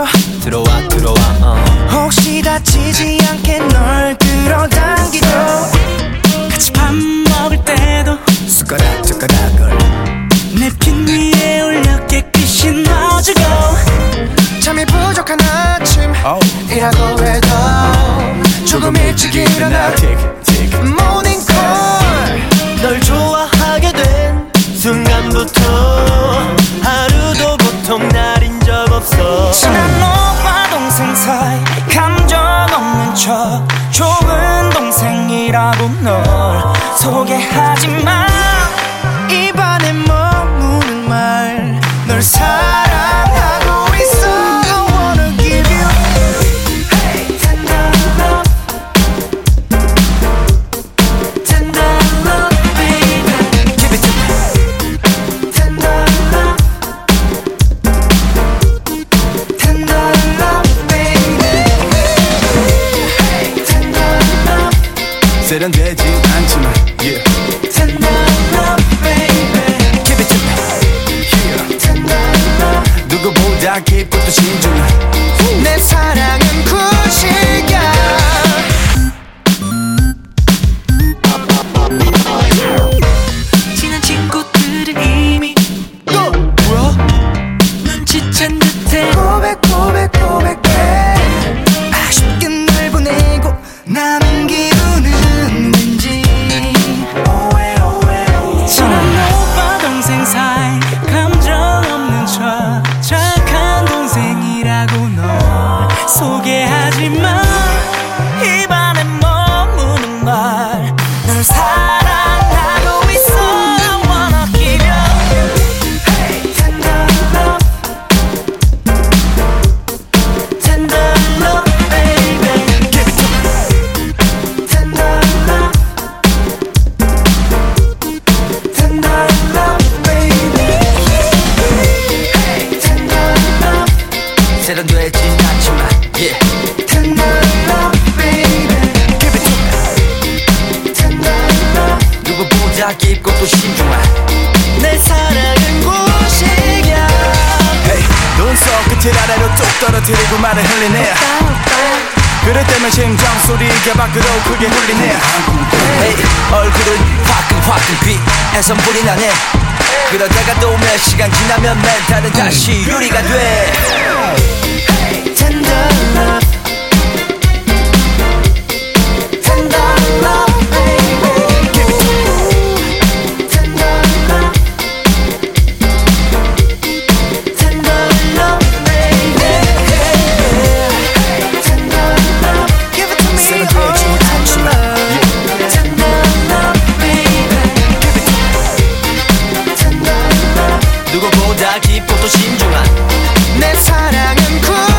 들어와 혹시 다치지 않게 널 끌어당기죠. 같이 밥 먹을 때도 숟가락을 냅킨 위에 올려 깨끗이 넣어주고 잠이 부족한 아침 이라고 해도 조금 일찍 일어나 모닝콜. 널 좋아하게 된 순간부터 하루도 보통 날인 적 없어. 친한 오빠 동생 사이 감정 없는 척 좋은 동생이라고 널 소개하지마. 입안에 머무는 말 널 사랑하고 있어. I wanna give you tender love, tender love, baby. Give it to me. Tender love, tender love, baby. Tender love, 세련되지 않지만 yeah. tender love, baby. Give it to me. Tender love. 누구보다 깊고 또 신중한 내 사랑은 구실이야. 친한 친구들은 이미 뭐야? 눈치챈 듯해. 고백해. 아쉽게 날 보내고 남은 기분은 왠지 친한 오빠 동생 사이 감정 없는 척 착한 동생이라고 널 소개하지마. 입안에 머무는 말 널 사랑하고 있어. I wanna give you tender love, tender love, baby. Give it to me. Tender love, tender love, baby. Tender love, 세련되진 않지만 yeah. tender love, baby. Give it to me. Tender love. 누구보다 깊고 또 신중한 내 사랑은 구식이야. Hey, 눈썹 끝을 아래로 뚝 떨어뜨리고 말을 흘리네. 그럴 때면 심장 소리가 밖으로 크게 울리네. hey, 얼굴은 화끈화끈 귀에선 불이 나네. 그러다가 또 몇 시간 지나면 멘탈은 다시 유리가 돼. Tender love, tender love, baby. Give it to me. Tender love, tender love, baby. Tender love, give it to me. Oh, tender love, tender love, baby. Give it to me. Tender love. 누구보다 깊고 또 신중한 내 사랑은